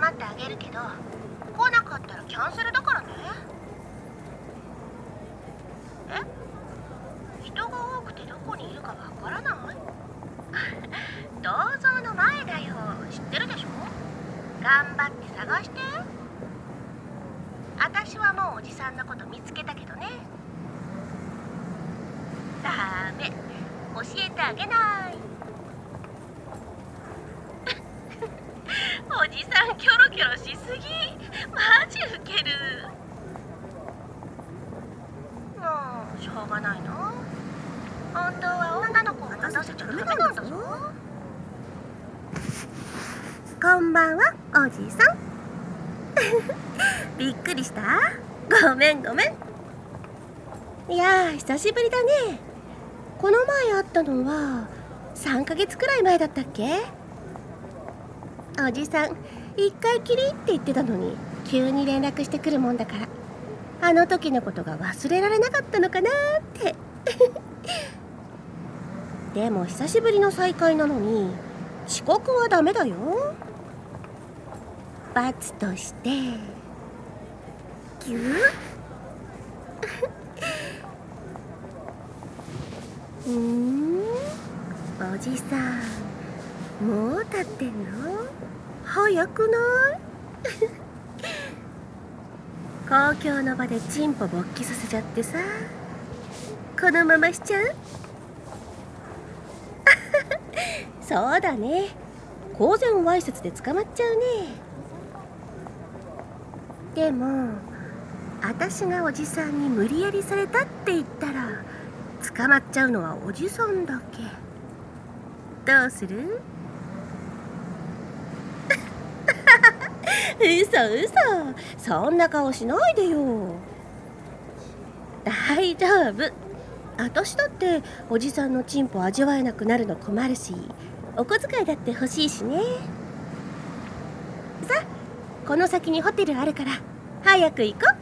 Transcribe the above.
まってあげるけど、来なかったらキャンセルだからね。人が多くてどこにいるかわからない？銅像の前だよ。知ってるでしょ？頑張って探して。私はもうおじさんのこと見つけたけどね。ダメ、教えてあげない。おじさんキョロキョロしすぎ。マジウケる。もうしょうがないな。本当は女の子を待たせちゃダメなんだぞ。こんばんは、おじさん。びっくりした？ごめん。いやー、久しぶりだね。この前会ったのは3ヶ月くらい前だったっけ？おじさん、一回きりって言ってたのに急に連絡してくるもんだから、あの時のことが忘れられなかったのかなってでも久しぶりの再会なのに遅刻はダメだよ。罰としてギュッおじさん、もう立ってんの？早くない？公共の場でチンポ勃起させちゃってさ、このまましちゃう？そうだね、公然わいせつで捕まっちゃうね。でも私がおじさんに無理やりされたって言ったら捕まっちゃうのはおじさんだけ。どうする？嘘、そんな顔しないでよ。大丈夫、私だっておじさんのチンポ味わえなくなるの困るし、お小遣いだって欲しいしね。さあ、この先にホテルあるから早く行こう。